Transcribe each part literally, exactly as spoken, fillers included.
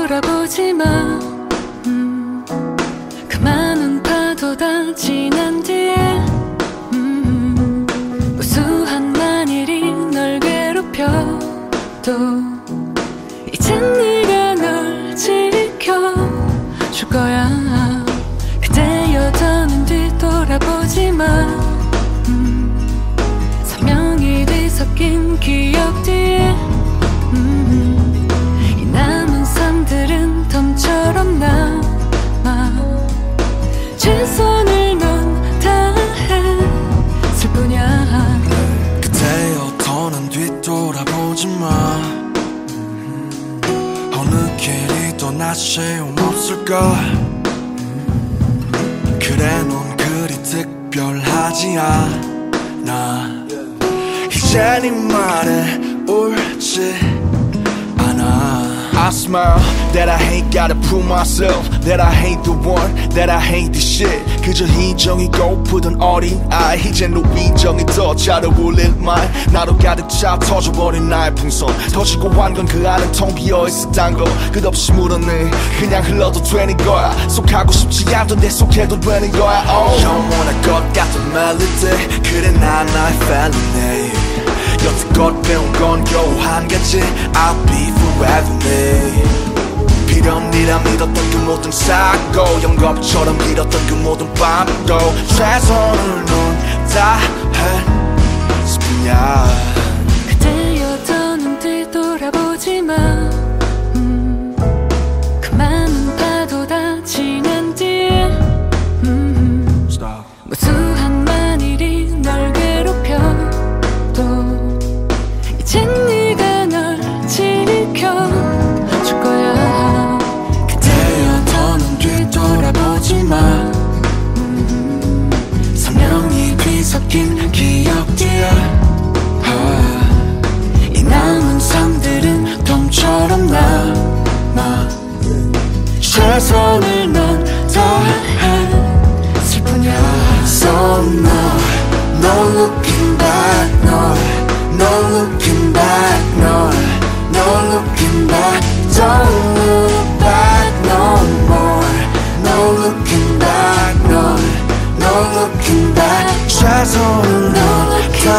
뒤돌아보지 마. 음, 그 많은 파도 다 지난 뒤에 음, 무수한 만일이 널 괴롭혀도 이젠 네가 널 지켜줄 거야. 그대여 더는 뒤돌아보지 마. 음, 선명히 뒤섞인 기억 뒤에 음, 이 남은 삶들은 덤처럼 남아. 최선을 넌 다했을 뿐이야. 그대여 더는 뒤돌아보지 마. 어느 길이 더 나 소용없을까. 그래 넌 그리 특별하지 않아. 이제 네 말에 옳지 않아. I smile that I ain't gotta prove myself, that I ain't the one, that I ain't the shit. 그저 희정이 고프던 어린 아이, 이젠 너 위정이 더 잘 어울릴 말. 나로 가득 차 터져버린 나의 풍선. 터지고 한 건 그 안은 텅 비어있었단 거. 끝없이 물었네. 그냥 흘러도 되는 거야. 속하고 싶지 않던데 속해도 되는 거야. oh. 영원할 것 같은 멜로디. 그래 난 나의 felony. 여태껏 배운 건 겨우 한 가지. I'll be forever me. 필연이라 믿었던 그 모든 사고, 영겁처럼 길었던 그 모든 밤도 최선을 넌 다했을 뿐이야. 그대여 더는 뒤돌아보지 마. 음, 그 많은 파도 다 지난 뒤에 음, 무수한 만일이 널 괴롭혀도 이젠 네가 널 지켜줄 거야. 그대여 더는 뒤돌아보지 마. 음, 선명히 뒤섞인 기억 뒤에 아, 이 남은 삶들은 덤처럼 남아. 최선을 넌 다했을 뿐이야. So no, no looking back, no, no looking back, no, no looking back. Don't look back no more, no looking back, no, no looking back. 최선을 넌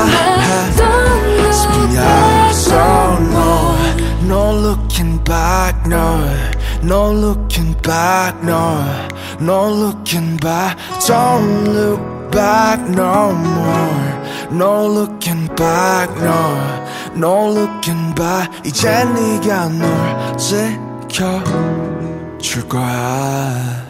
다했을 뿐이야. So no, no looking back, no, no looking back, no, no looking back. Don't look back no more, no looking back, no, no looking back. 이제 네가 널 지켜줄 거야.